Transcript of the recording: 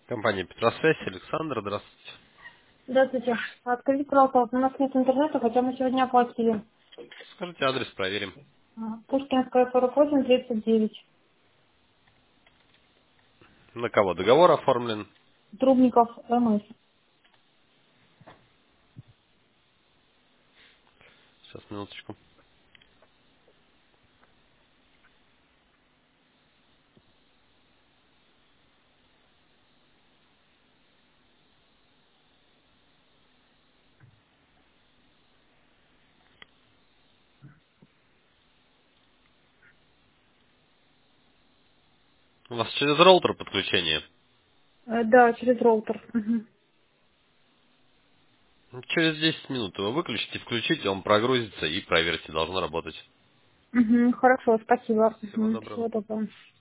Компания Петросвязь, Александр, здравствуйте. Здравствуйте. Скажите, пожалуйста, у нас нет интернета, хотя мы сегодня оплатили. Скажите адрес, проверим. Пушкинская, 48, 39. На кого договор оформлен? Трубников, МС. Сейчас, минуточку. У вас через роутер подключение. Да, через роутер. Через 10 минут его выключите, включите, он прогрузится и проверьте, должно работать. Хорошо, спасибо. Всего доброго. Всего доброго.